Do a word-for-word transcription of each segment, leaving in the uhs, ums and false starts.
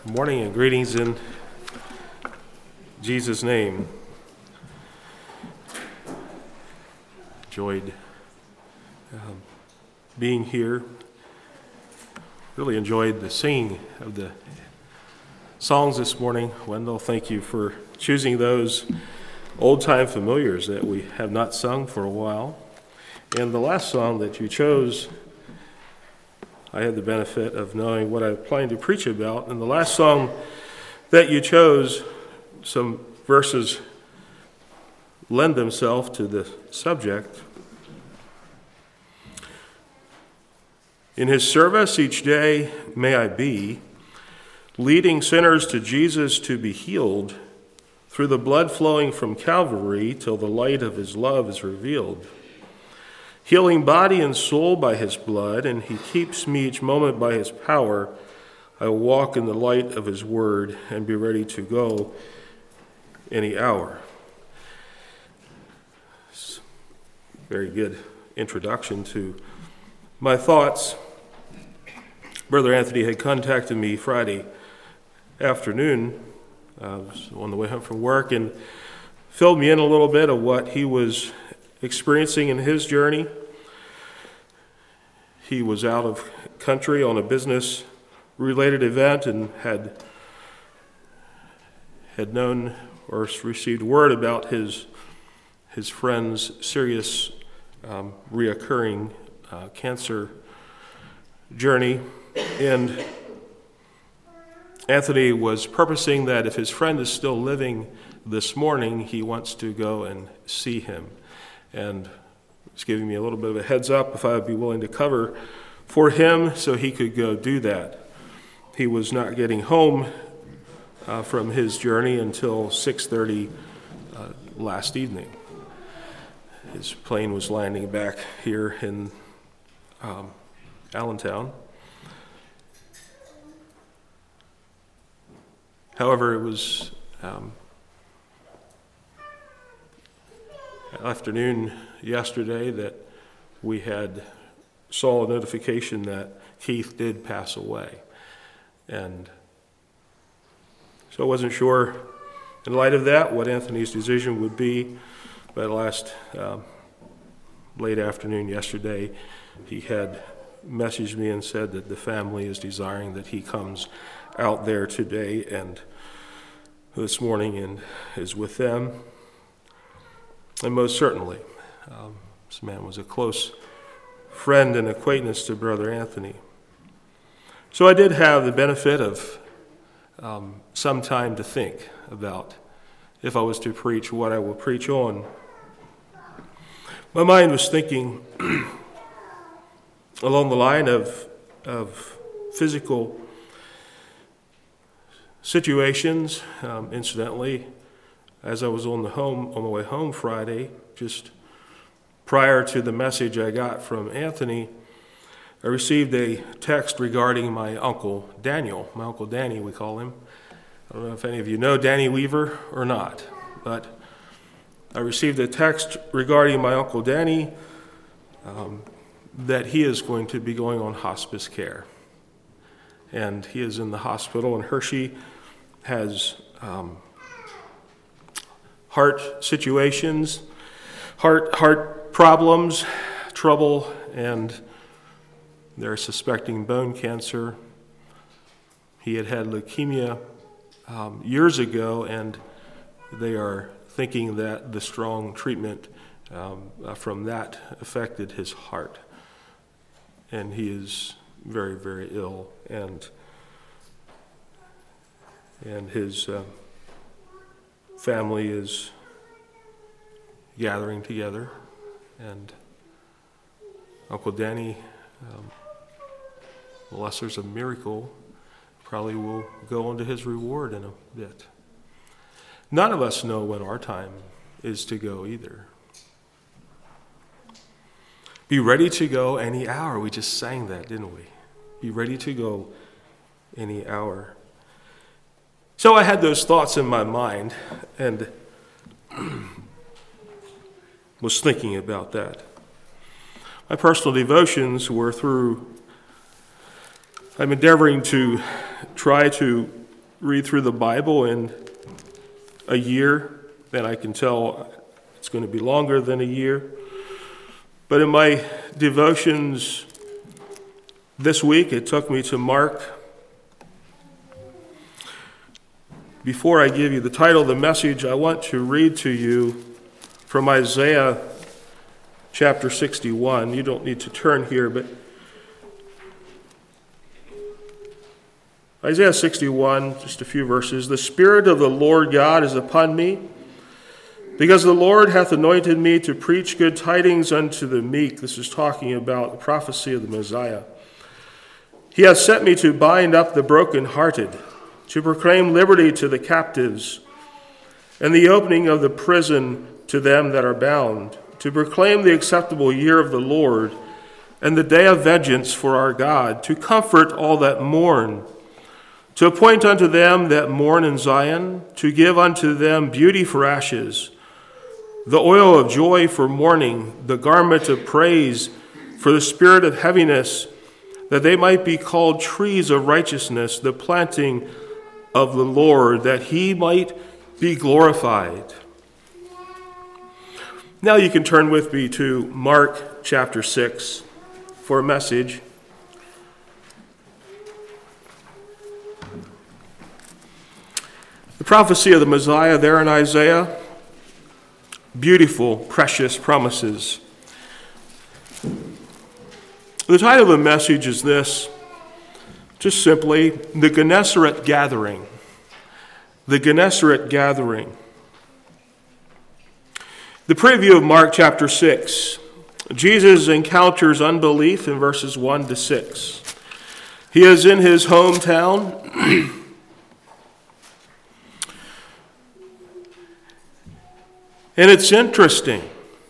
Good morning and greetings in Jesus' name. Enjoyed um, being here. Really enjoyed the singing of the songs this morning. Wendell, thank you for choosing those old-time familiars that we have not sung for a while. And the last song that you chose, I had the benefit of knowing what I planned to preach about. And the last song that you chose, some verses lend themselves to the subject. In his service each day may I be, leading sinners to Jesus to be healed, through the blood flowing from Calvary till the light of his love is revealed. Healing body and soul by his blood, and he keeps me each moment by his power. I will walk in the light of his word and be ready to go any hour. Very good introduction to my thoughts. Brother Anthony had contacted me Friday afternoon. I was on the way home from work and filled me in a little bit of what he was experiencing in his journey. He was out of country on a business-related event and had had known or received word about his his friend's serious um, reoccurring uh, cancer journey. And Anthony was purposing that if his friend is still living this morning, he wants to go and see him. And he's giving me a little bit of a heads up if I would be willing to cover for him so he could go do that. He was not getting home uh, from his journey until six thirty uh, last evening. His plane was landing back here in um, Allentown. However, it was um, afternoon yesterday that we had saw a notification that Keith did pass away. And so I wasn't sure, in light of that, what Anthony's decision would be. But last um, late afternoon yesterday, he had messaged me and said that the family is desiring that he comes out there today and this morning and is with them. And most certainly, um, this man was a close friend and acquaintance to Brother Anthony. So I did have the benefit of um, some time to think about if I was to preach what I will preach on. My mind was thinking along the line of, of physical situations. Um, incidentally, as I was on the home on the way home Friday, just prior to the message I got from Anthony, I received a text regarding my uncle Daniel. My uncle Danny, we call him. I don't know if any of you know Danny Weaver or not, but I received a text regarding my uncle Danny um, that he is going to be going on hospice care. And he is in the hospital, and Hershey has um, heart situations, heart heart problems, trouble, and they're suspecting bone cancer. He had had leukemia um, years ago, and they are thinking that the strong treatment um, from that affected his heart. And he is very, very ill, and and his uh, family is gathering together, and Uncle Danny, um, unless there's a miracle, probably will go on to his reward in a bit. None of us know when our time is to go either. Be ready to go any hour. We just sang that, didn't we? Be ready to go any hour. So I had those thoughts in my mind and was thinking about that. My personal devotions were through, I'm endeavoring to try to read through the Bible in a year, then I can tell it's going to be longer than a year. But in my devotions this week, it took me to Mark. Before I give you the title of the message, I want to read to you from Isaiah chapter sixty-one. You don't need to turn here, but Isaiah sixty-one, just a few verses. The Spirit of the Lord God is upon me, because the Lord hath anointed me to preach good tidings unto the meek. This is talking about the prophecy of the Messiah. He hath sent me to bind up the brokenhearted, to proclaim liberty to the captives, and the opening of the prison to them that are bound, to proclaim the acceptable year of the Lord, and the day of vengeance for our God, to comfort all that mourn, to appoint unto them that mourn in Zion, to give unto them beauty for ashes, the oil of joy for mourning, the garment of praise for the spirit of heaviness, that they might be called trees of righteousness, the planting of the Lord, that he might be glorified. Now you can turn with me to Mark chapter six for a message. The prophecy of the Messiah there in Isaiah, beautiful, precious promises. The title of the message is this, just simply, the Gennesaret Gathering. The Gennesaret Gathering. The preview of Mark chapter six. Jesus encounters unbelief in verses one to six. He is in his hometown. And it's interesting.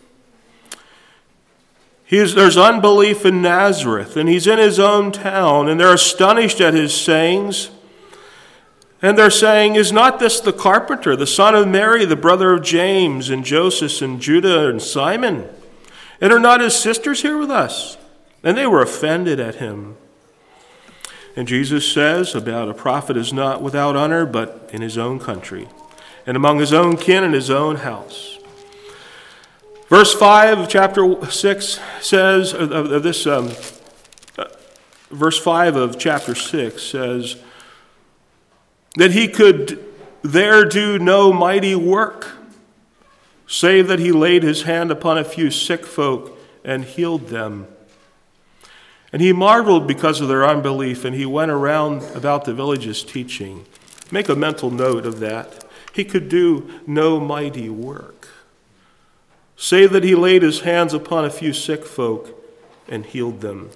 He's, there's unbelief in Nazareth, and he's in his own town, and they're astonished at his sayings. And they're saying, is not this the carpenter, the son of Mary, the brother of James and Joseph and Judah and Simon? And are not his sisters here with us? And they were offended at him. And Jesus says about a prophet is not without honor, but in his own country, and among his own kin and his own house. Verse five of chapter six says, of, of this, um, uh, verse five of chapter six says that he could there do no mighty work, save that he laid his hand upon a few sick folk and healed them. And he marveled because of their unbelief, and he went around about the villages teaching. Make a mental note of that. He could do no mighty work, save that he laid his hands upon a few sick folk and healed them.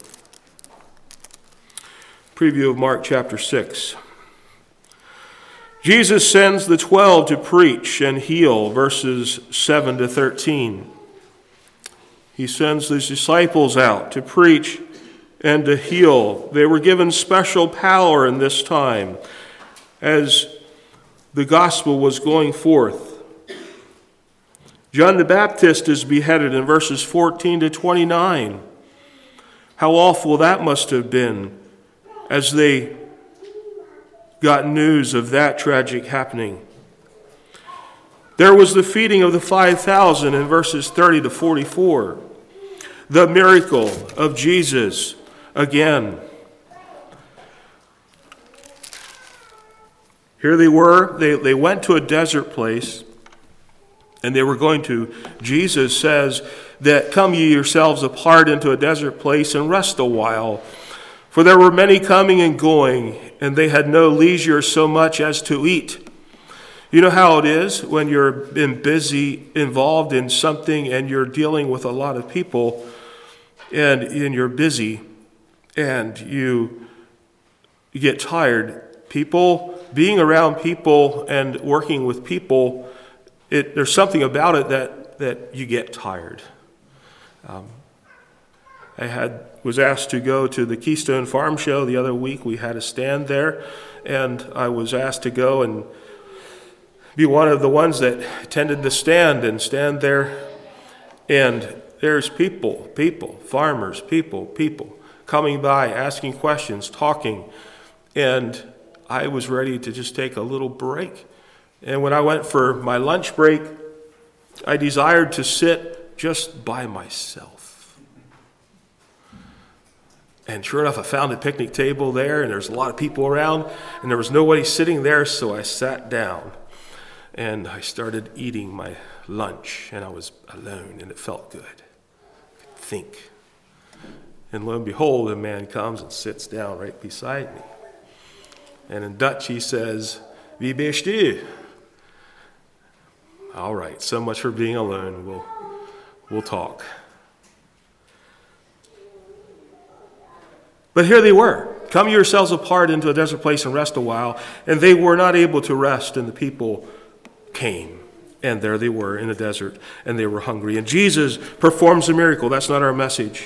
Preview of Mark chapter six. Jesus sends the twelve to preach and heal, verses seven to thirteen. He sends his disciples out to preach and to heal. They were given special power in this time as the gospel was going forth. John the Baptist is beheaded in verses fourteen to twenty-nine. How awful that must have been as they got news of that tragic happening. There was the feeding of the five thousand in verses thirty to forty-four. The miracle of Jesus again. Here they were, they, they went to a desert place, and they were going to, Jesus says that come ye yourselves apart into a desert place and rest a while. For there were many coming and going, and they had no leisure so much as to eat. You know how it is when you're been busy, involved in something, and you're dealing with a lot of people, and, and you're busy, and you, you get tired. People, being around people and working with people, It, there's something about it that, that you get tired. Um, I had was asked to go to the Keystone Farm Show the other week. We had a stand there, and I was asked to go and be one of the ones that attended the stand and stand there. And there's people, people, farmers, people, people coming by, asking questions, talking. And I was ready to just take a little break. And when I went for my lunch break, I desired to sit just by myself. And sure enough, I found a picnic table there, and there's a lot of people around, and there was nobody sitting there, so I sat down. And I started eating my lunch, and I was alone, and it felt good. I could think. And lo and behold, a man comes and sits down right beside me. And in Dutch he says, "Wie bist du?" All right, so much for being alone. We'll, we'll talk. But here they were. Come yourselves apart into a desert place and rest a while. And they were not able to rest, and the people came. And there they were in the desert, and they were hungry. And Jesus performs a miracle. That's not our message.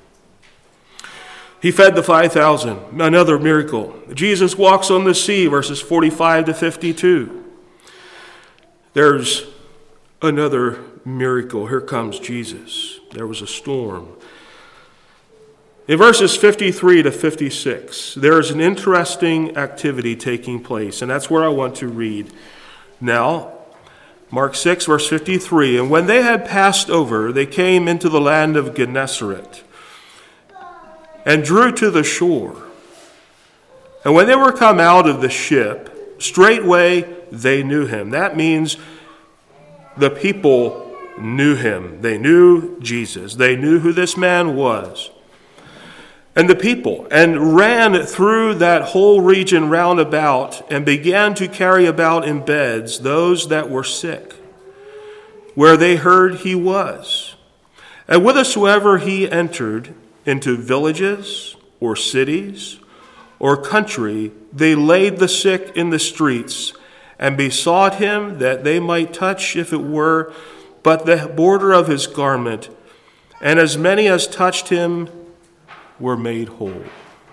He fed the five thousand, another miracle. Jesus walks on the sea, verses forty-five to fifty-two. There's another miracle. Here comes Jesus. There was a storm. In verses fifty-three to fifty-six, there is an interesting activity taking place, and that's where I want to read. Now, Mark six, verse fifty-three, and when they had passed over, they came into the land of Gennesaret, and drew to the shore. And when they were come out of the ship, straightway they knew him. That means the people knew him. They knew Jesus. They knew who this man was. And the people, and ran through that whole region round about, and began to carry about in beds those that were sick, where they heard he was. And whithersoever he entered, into villages or cities or country, they laid the sick in the streets and besought him that they might touch, if it were, but the border of his garment. And as many as touched him were made whole.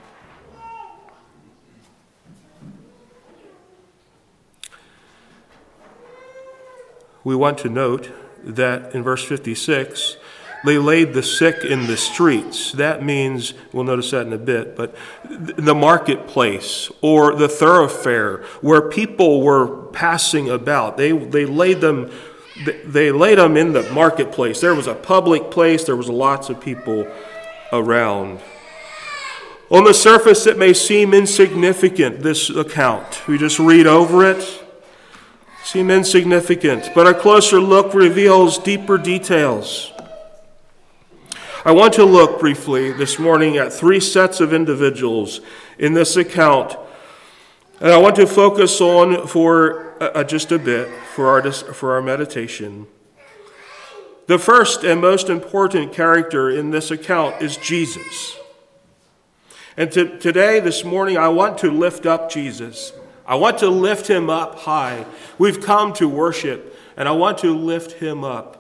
We want to note that in verse fifty-six, they laid the sick in the streets. That means, we'll notice that in a bit, but the marketplace or the thoroughfare where people were passing about. They they laid them they laid them in the marketplace. There was a public place. There was lots of people around. On the surface, it may seem insignificant, this account. We just read over it. Seem insignificant, but a closer look reveals deeper details. I want to look briefly this morning at three sets of individuals in this account, and I want to focus on for uh, just a bit for our for our meditation. The first and most important character in this account is Jesus. And to, today, this morning, I want to lift up Jesus. I want to lift him up high. We've come to worship, and I want to lift him up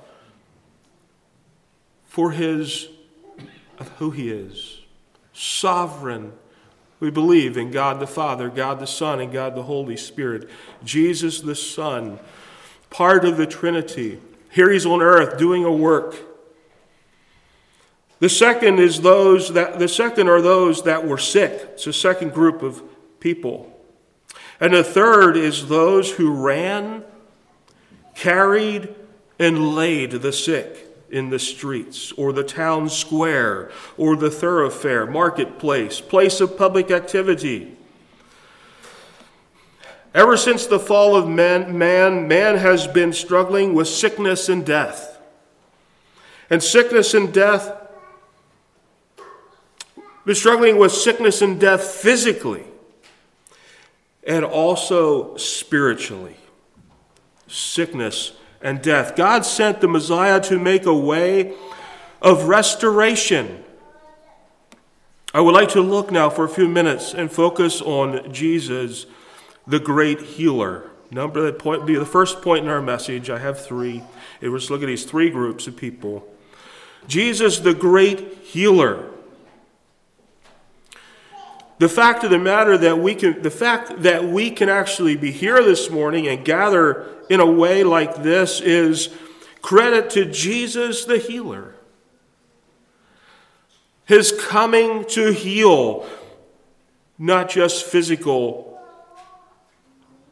for his, of who he is. Sovereign. We believe in God the Father, God the Son, and God the Holy Spirit. Jesus the Son, part of the Trinity. Here he's on earth doing a work. The second is those that the second are those that were sick. It's a second group of people. And the third is those who ran, carried, and laid the sick in the streets, or the town square, or the thoroughfare, marketplace, place of public activity. Ever since the fall of man, man, man has been struggling with sickness and death. And sickness and death, been struggling with sickness and death physically, and also spiritually. Sickness and death. God sent the Messiah to make a way of restoration. I would like to look now for a few minutes and focus on Jesus, the great healer. Number that point be the first point in our message. I have three. It was look at these three groups of people. Jesus, the great healer. The fact of the matter that we can, the fact that we can actually be here this morning and gather in a way like this is credit to Jesus the healer. His coming to heal not just physical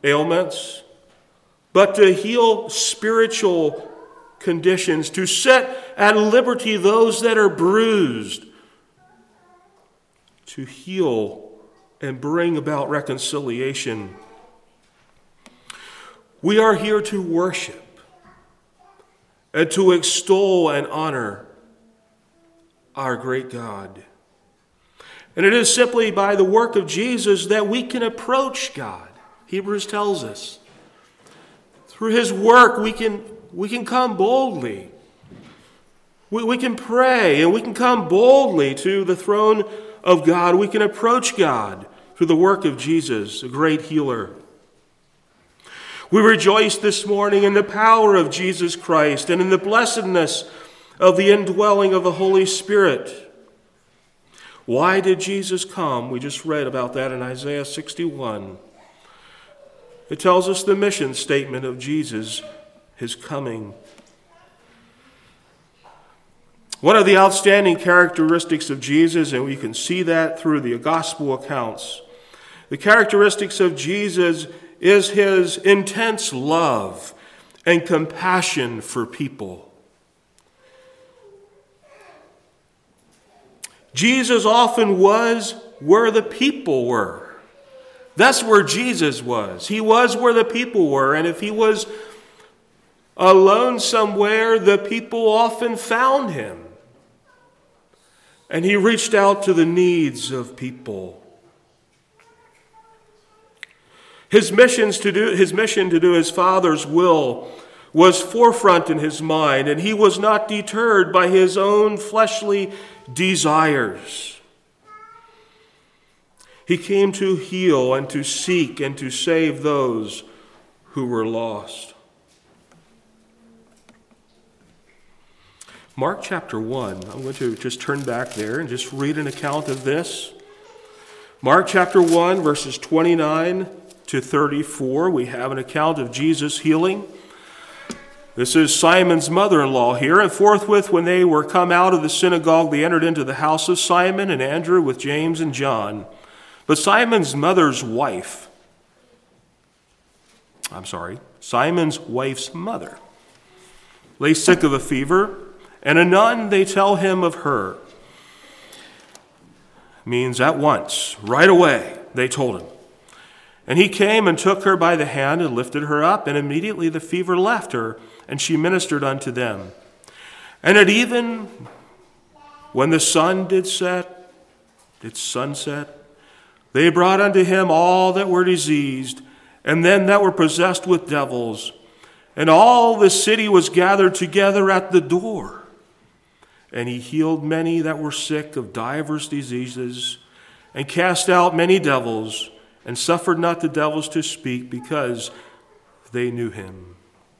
ailments, but to heal spiritual conditions, to set at liberty those that are bruised, to heal and bring about reconciliation. We are here to worship and to extol and honor our great God. And it is simply by the work of Jesus that we can approach God. Hebrews tells us. Through his work, we can, we can come boldly. We, we can pray and we can come boldly to the throne of God. We can approach God through the work of Jesus, a great healer. We rejoice this morning in the power of Jesus Christ and in the blessedness of the indwelling of the Holy Spirit. Why did Jesus come? We just read about that in Isaiah sixty-one. It tells us the mission statement of Jesus, his coming. One of the outstanding characteristics of Jesus, and we can see that through the gospel accounts, the characteristics of Jesus is his intense love and compassion for people. Jesus often was where the people were. That's where Jesus was. He was where the people were, and if he was alone somewhere, the people often found him. And he reached out to the needs of people. His missions to do his mission to do his Father's will was forefront in his mind, and he was not deterred by his own fleshly desires. He came to heal and to seek and to save those who were lost. Mark chapter one. I'm going to just turn back there and just read an account of this. Mark chapter one, verses twenty-nine to thirty-four, we have an account of Jesus healing. This is Simon's mother-in-law here. And forthwith, when they were come out of the synagogue, they entered into the house of Simon and Andrew with James and John. But Simon's mother's wife, I'm sorry, Simon's wife's mother, lay sick of a fever, and anon they tell him of her. Means at once, right away, they told him. And he came and took her by the hand and lifted her up, and immediately the fever left her, and she ministered unto them. And at even when the sun did set, did sunset, they brought unto him all that were diseased, and them that were possessed with devils. And all the city was gathered together at the door. And he healed many that were sick of divers diseases, and cast out many devils, and suffered not the devils to speak, because they knew him.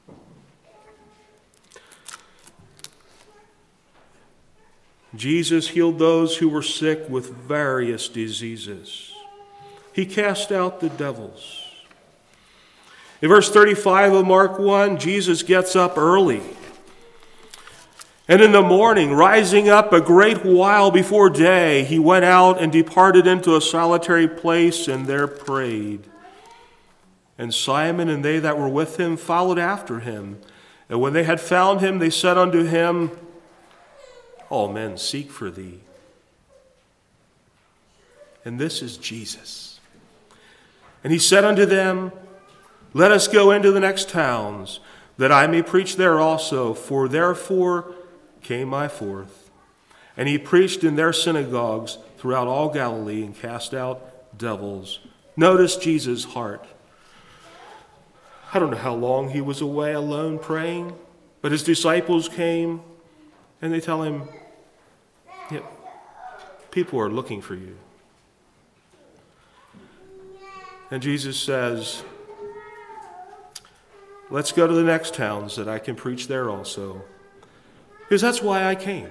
Jesus healed those who were sick with various diseases. He cast out the devils. In verse thirty-five of Mark one, Jesus gets up early. And in the morning, rising up a great while before day, he went out and departed into a solitary place, and there prayed. And Simon and they that were with him followed after him. And when they had found him, they said unto him, All men seek for thee. And this is Jesus. And he said unto them, Let us go into the next towns, that I may preach there also, for therefore came I forth. And he preached in their synagogues throughout all Galilee, and cast out devils. Notice Jesus' heart. I don't know how long he was away alone praying, but his disciples came, and they tell him, yeah, people are looking for you. And Jesus says, let's go to the next towns that I can preach there also. Because that's why I came.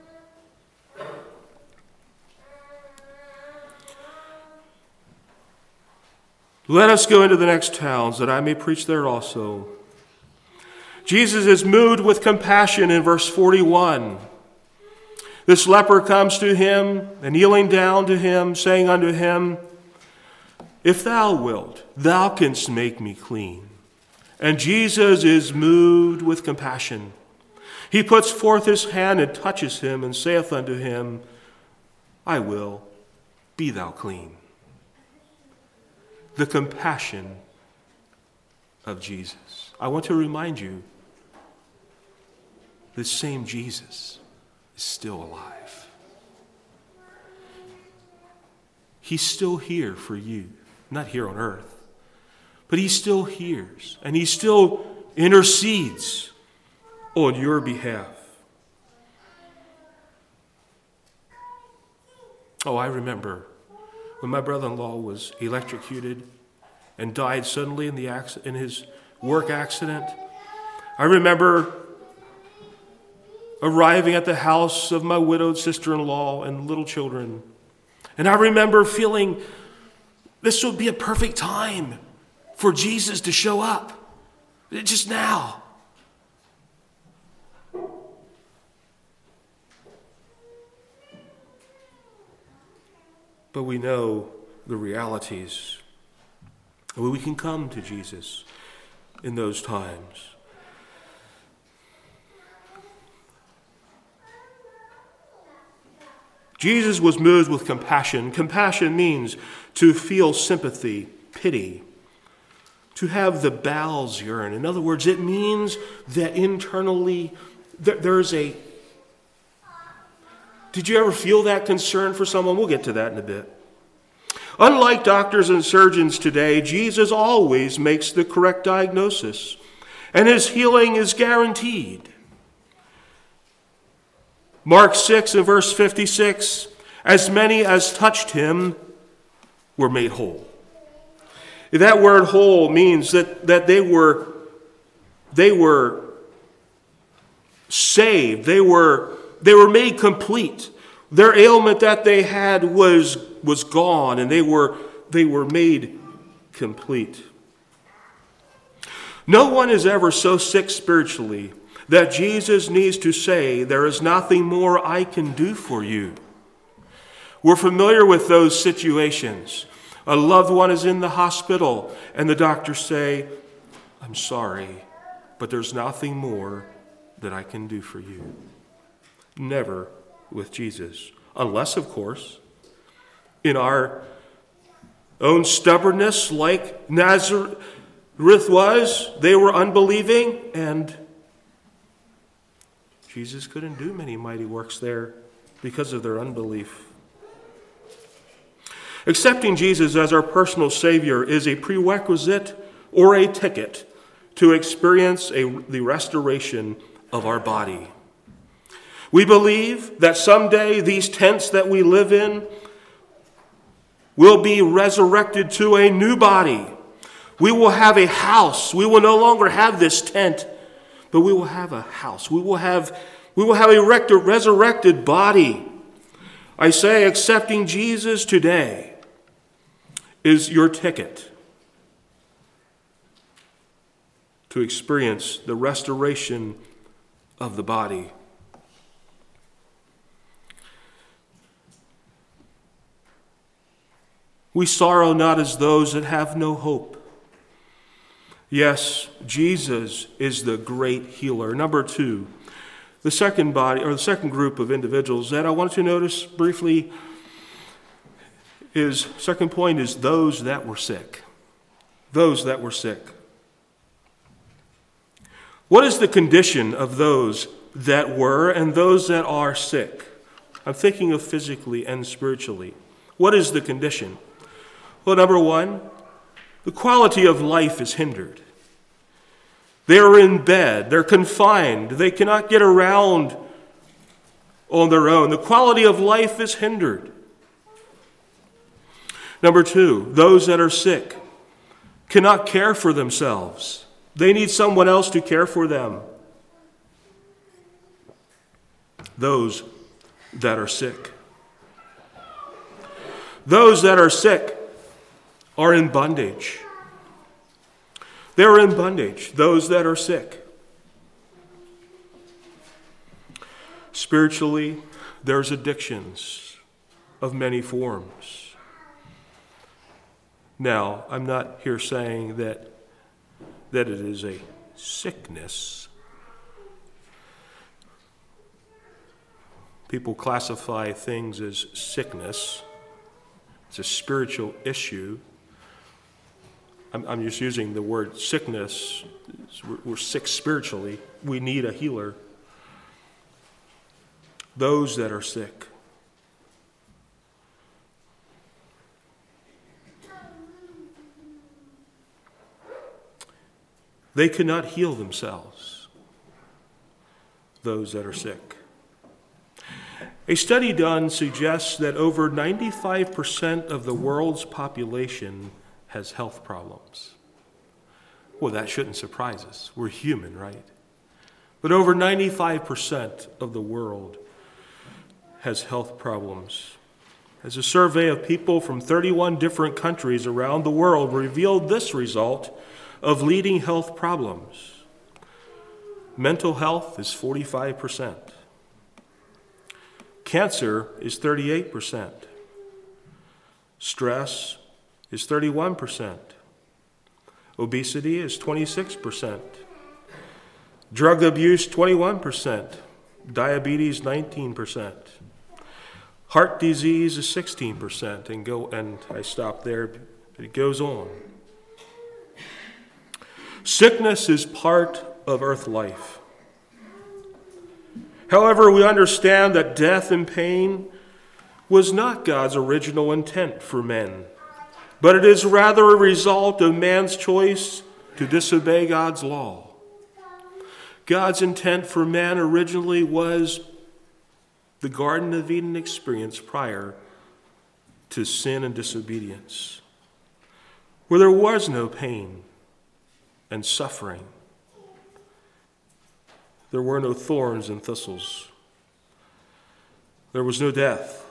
Let us go into the next towns that I may preach there also. Jesus is moved with compassion in verse forty-one. This leper comes to him, and kneeling down to him, saying unto him, If thou wilt, thou canst make me clean. And Jesus is moved with compassion. He puts forth his hand and touches him and saith unto him, I will, be thou clean. The compassion of Jesus. I want to remind you, this same Jesus is still alive. He's still here for you, not here on earth, but he still hears and he still intercedes on your behalf. Oh, I remember when my brother-in-law was electrocuted and died suddenly in the acc- in his work accident. I remember arriving at the house of my widowed sister-in-law and little children. And I remember feeling this would be a perfect time for Jesus to show up. Just now. But we know the realities. We can come to Jesus in those times. Jesus was moved with compassion. Compassion means to feel sympathy, pity, to have the bowels yearn. In other words, it means that internally there's a... Did you ever feel that concern for someone? We'll get to that in a bit. Unlike doctors and surgeons today, Jesus always makes the correct diagnosis, and his healing is guaranteed. Mark six and verse fifty-six, as many as touched him were made whole. That word whole means that, that they were they were saved. They were they were made complete. Their ailment that they had was, was gone, and they were they were made complete. No one is ever so sick spiritually that Jesus needs to say, there is nothing more I can do for you. We're familiar with those situations. A loved one is in the hospital, and the doctors say, I'm sorry, but there's nothing more that I can do for you. Never with Jesus. Unless, of course, in our own stubbornness, like Nazareth was, they were unbelieving, and Jesus couldn't do many mighty works there because of their unbelief. Accepting Jesus as our personal Savior is a prerequisite or a ticket to experience a, the restoration of our body. We believe that someday these tents that we live in will be resurrected to a new body. We will have a house. We will no longer have this tent, but we will have a house. We will have, we will have a resurrected body. I say accepting Jesus today is your ticket to experience the restoration of the body. We sorrow not as those that have no hope. Yes, Jesus is the great healer. Number two, the second body, or the second group of individuals that I want to notice briefly is, second point is those that were sick. Those that were sick. What is the condition of those that were and those that are sick? I'm thinking of physically and spiritually. What is the condition? Well, number one, the quality of life is hindered. They are in bed. They're confined. They cannot get around on their own. The quality of life is hindered. Number two, those that are sick cannot care for themselves. They need someone else to care for them. Those that are sick. Those that are sick are in bondage. They're in bondage, those that are sick. Spiritually, there's addictions of many forms. Now, I'm not here saying that, that it is a sickness. People classify things as sickness. It's a spiritual issue. I'm, I'm just using the word sickness. We're, we're sick spiritually. We need a healer. Those that are sick. They cannot heal themselves, those that are sick. A study done suggests that over ninety-five percent of the world's population has health problems. Well, that shouldn't surprise us. We're human, right? But over ninety-five percent of the world has health problems. As a survey of people from thirty-one different countries around the world revealed this result of leading health problems. Mental health is forty-five percent. Cancer is thirty-eight percent. Stress is thirty-one percent. Obesity is twenty-six percent. Drug abuse, twenty-one percent. Diabetes, nineteen percent. Heart disease is sixteen percent. And go and I stop there, but it goes on. Sickness is part of earth life. However, we understand that death and pain was not God's original intent for men, but it is rather a result of man's choice to disobey God's law. God's intent for man originally was the Garden of Eden experience prior to sin and disobedience, where there was no pain and suffering. There were no thorns and thistles. There was no death.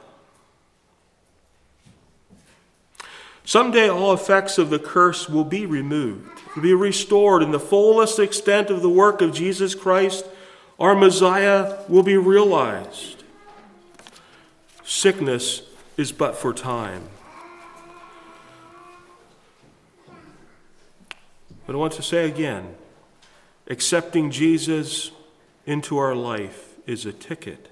Someday all effects of the curse will be removed, will be restored in the fullest extent of the work of Jesus Christ. Our Messiah will be realized. Sickness is but for time. But I want to say again, accepting Jesus into our life is a ticket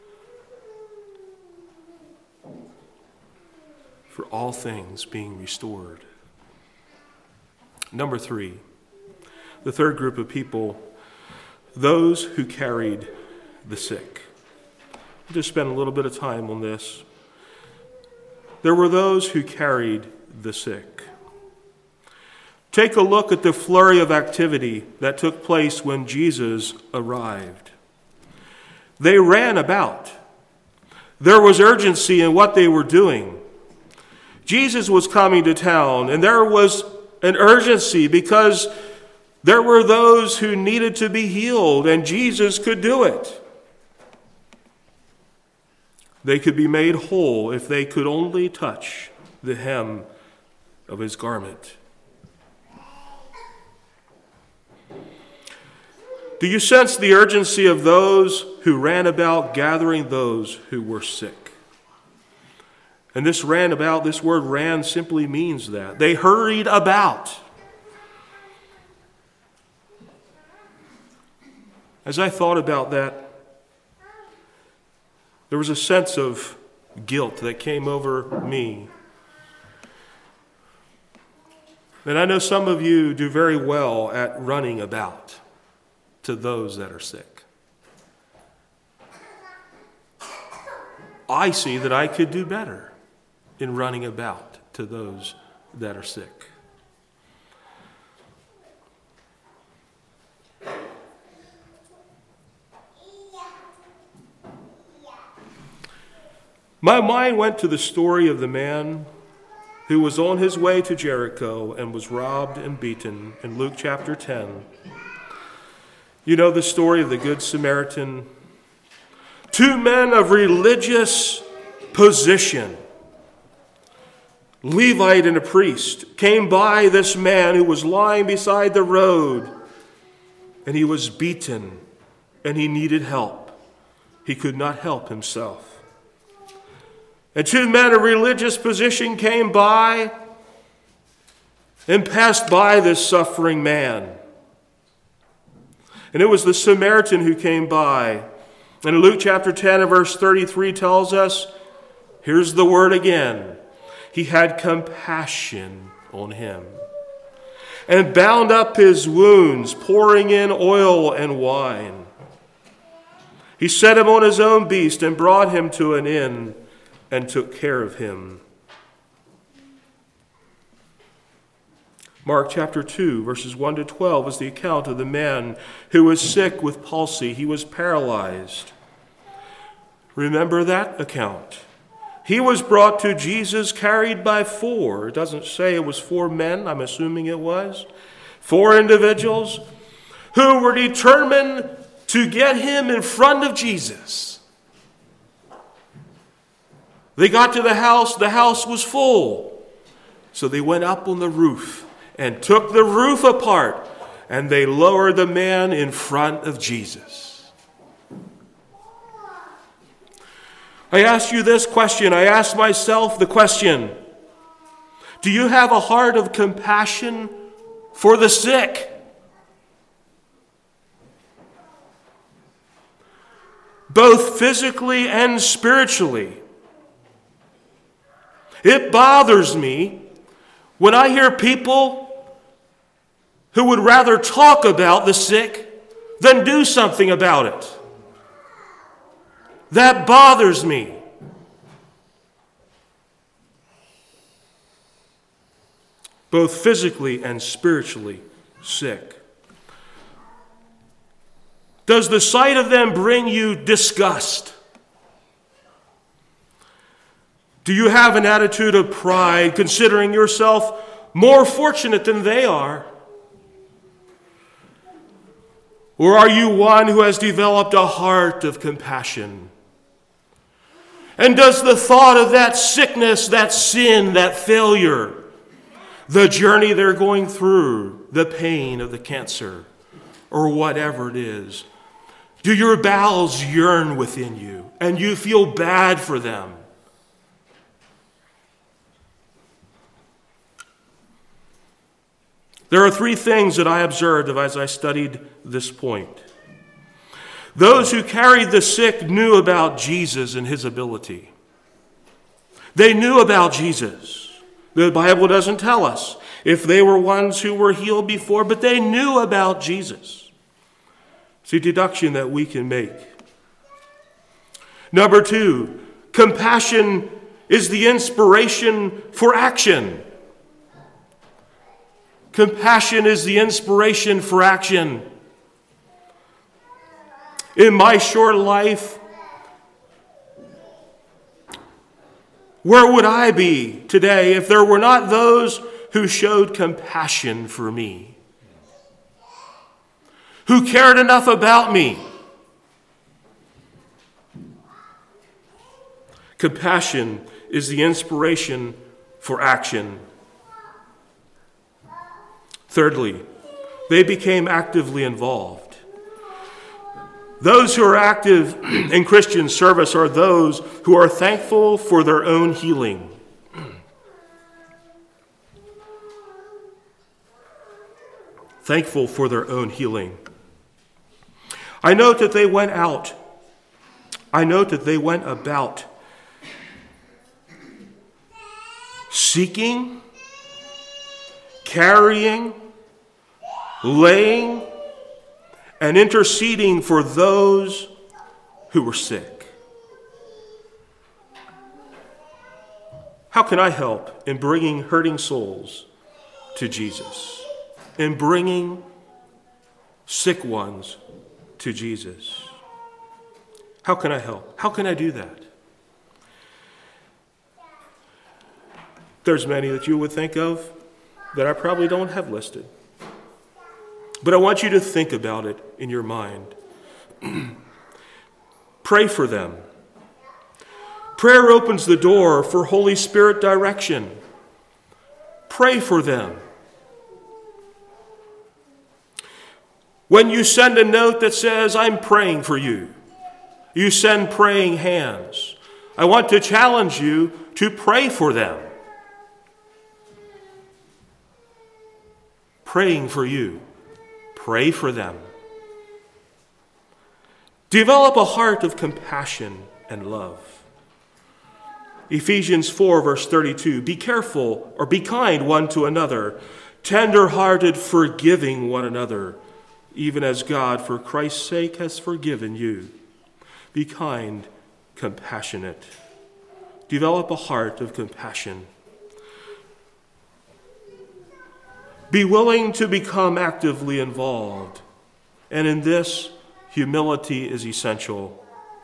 for all things being restored. Number three, the third group of people, those who carried the sick. I'll just spend a little bit of time on this. There were those who carried the sick. Take a look at the flurry of activity that took place when Jesus arrived. They ran about. There was urgency in what they were doing. Jesus was coming to town, and there was an urgency because there were those who needed to be healed, and Jesus could do it. They could be made whole if they could only touch the hem of his garment. Do you sense the urgency of those who ran about gathering those who were sick? And this ran about, this word ran simply means that. They hurried about. As I thought about that, there was a sense of guilt that came over me. And I know some of you do very well at running about to those that are sick. I see that I could do better in running about to those that are sick. My mind went to the story of the man who was on his way to Jericho and was robbed and beaten in Luke chapter ten. You know the story of the Good Samaritan. Two men of religious position, Levite and a priest, came by this man who was lying beside the road, and he was beaten, and he needed help. He could not help himself. And two men of religious position came by, and passed by this suffering man. And it was the Samaritan who came by. And Luke chapter ten and verse thirty-three tells us, here's the word again, he had compassion on him and bound up his wounds, pouring in oil and wine. He set him on his own beast and brought him to an inn and took care of him. Mark chapter two, verses one to twelve is the account of the man who was sick with palsy. He was paralyzed. Remember that account. He was brought to Jesus carried by four. It doesn't say it was four men. I'm assuming it was. Four individuals who were determined to get him in front of Jesus. They got to the house. The house was full. So they went up on the roof and took the roof apart, and they lowered the man in front of Jesus. I ask you this question. I ask myself the question, do you have a heart of compassion for the sick? Both physically and spiritually. It bothers me when I hear people who would rather talk about the sick than do something about it. That bothers me. Both physically and spiritually sick. Does the sight of them bring you disgust? Do you have an attitude of pride, considering yourself more fortunate than they are? Or are you one who has developed a heart of compassion? And does the thought of that sickness, that sin, that failure, the journey they're going through, the pain of the cancer, or whatever it is, do your bowels yearn within you and you feel bad for them? There are three things that I observed as I studied this point. Those who carried the sick knew about Jesus and his ability. They knew about Jesus. The Bible doesn't tell us if they were ones who were healed before, but they knew about Jesus. It's a deduction that we can make. Number two, compassion is the inspiration for action. Compassion is the inspiration for action. In my short life, where would I be today if there were not those who showed compassion for me? Who cared enough about me? Compassion is the inspiration for action. Thirdly, they became actively involved. Those who are active in Christian service are those who are thankful for their own healing. Thankful for their own healing. I note that they went out. I note that they went about seeking, carrying, laying, and interceding for those who were sick. How can I help in bringing hurting souls to Jesus? In bringing sick ones to Jesus? How can I help? How can I do that? There's many that you would think of that I probably don't have listed. But I want you to think about it in your mind. Pray for them. Prayer opens the door for Holy Spirit direction. Pray for them. When you send a note that says, I'm praying for you, you send praying hands. I want to challenge you to pray for them. praying for you. Pray for them. Develop a heart of compassion and love. Ephesians four, verse thirty-two, be careful or be kind one to another, tender-hearted, forgiving one another, even as God, for Christ's sake, has forgiven you. Be kind, compassionate. Develop a heart of compassion. Be willing to become actively involved. And in this, humility is essential.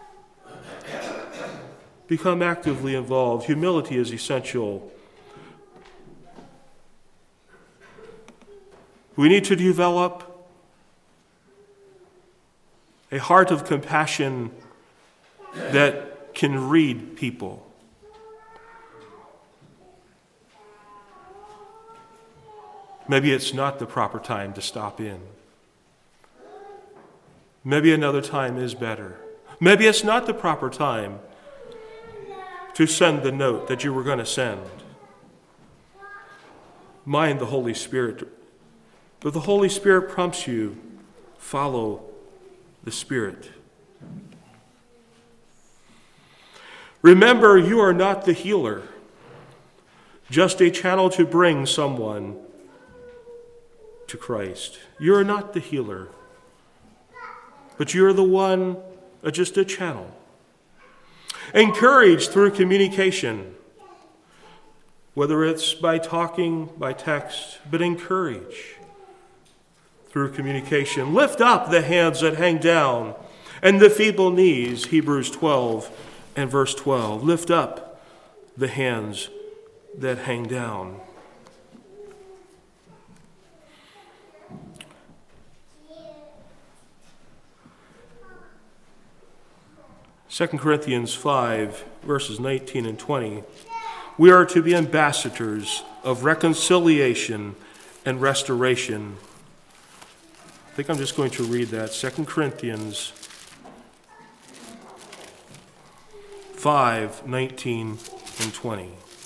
Become actively involved. Humility is essential. We need to develop a heart of compassion that can read people. Maybe it's not the proper time to stop in. Maybe another time is better. Maybe it's not the proper time to send the note that you were going to send. Mind the Holy Spirit. But the Holy Spirit prompts you, follow the Spirit. Remember, you are not the healer, just a channel to bring someone to Christ. You are not the healer, but you are the one, uh, just a channel. Encourage through communication, whether it's by talking, by text, but encourage through communication. Lift up the hands that hang down and the feeble knees, Hebrews twelve and verse twelve. Lift up the hands that hang down. Second Corinthians five, verses nineteen and twenty. We are to be ambassadors of reconciliation and restoration. I think I'm just going to read that. Second Corinthians five, nineteen and twenty.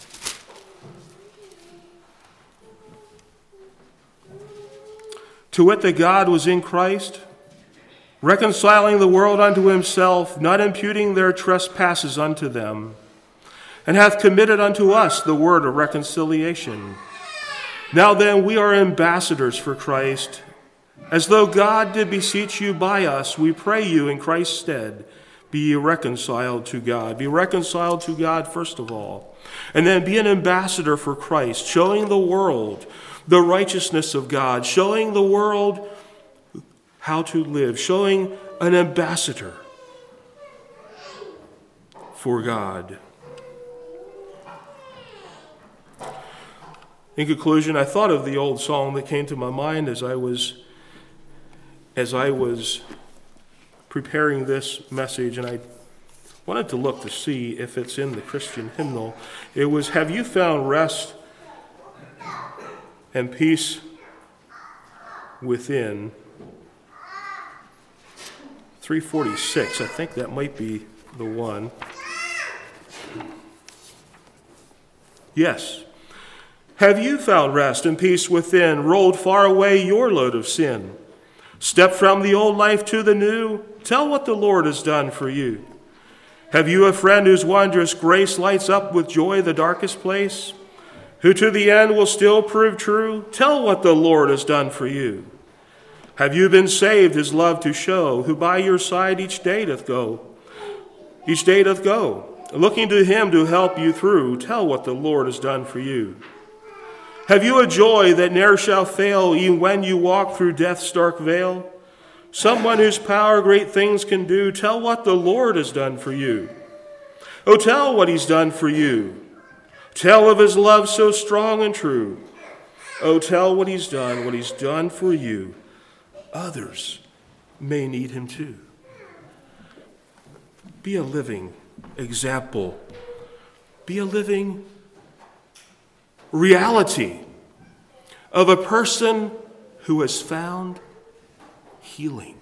To wit, that God was in Christ, reconciling the world unto himself, not imputing their trespasses unto them, and hath committed unto us the word of reconciliation. Now then, we are ambassadors for Christ, as though God did beseech you by us. We pray you in Christ's stead, be ye reconciled to God. Be reconciled to God first of all, and then be an ambassador for Christ, showing the world the righteousness of God, showing the world how to live, showing an ambassador for God. In conclusion, I thought of the old song that came to my mind as I was as I was preparing this message, and I wanted to look to see if it's in the Christian hymnal. It was, "Have you found rest and peace within?" three forty-six, I think that might be the one. Yes. Have you found rest and peace within, rolled far away your load of sin? Step from the old life to the new, tell what the Lord has done for you. Have you a friend whose wondrous grace lights up with joy the darkest place, who to the end will still prove true? Tell what the Lord has done for you. Have you been saved his love to show, who by your side each day doth go? Each day doth go, looking to him to help you through. Tell what the Lord has done for you. Have you a joy that ne'er shall fail, even when you walk through death's dark vale? Someone whose power great things can do. Tell what the Lord has done for you. Oh, tell what he's done for you. Tell of his love so strong and true. Oh, tell what he's done, what he's done for you. Others may need him too. Be a living example. Be a living reality of a person who has found healing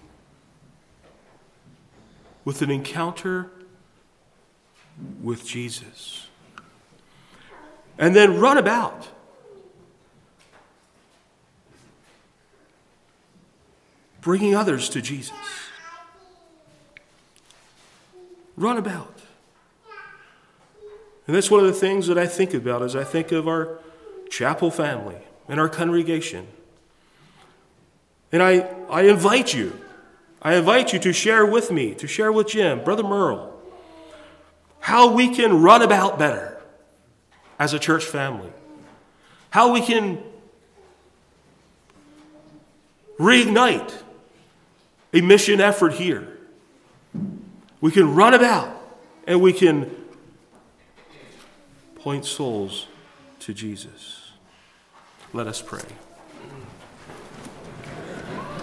with an encounter with Jesus. And then run about bringing others to Jesus. Run about. And that's one of the things that I think about as I think of our chapel family and our congregation. And I, I invite you, I invite you to share with me, to share with Jim, Brother Merle, how we can run about better as a church family. How we can reignite a mission effort here. We can run about and we can point souls to Jesus. Let us pray.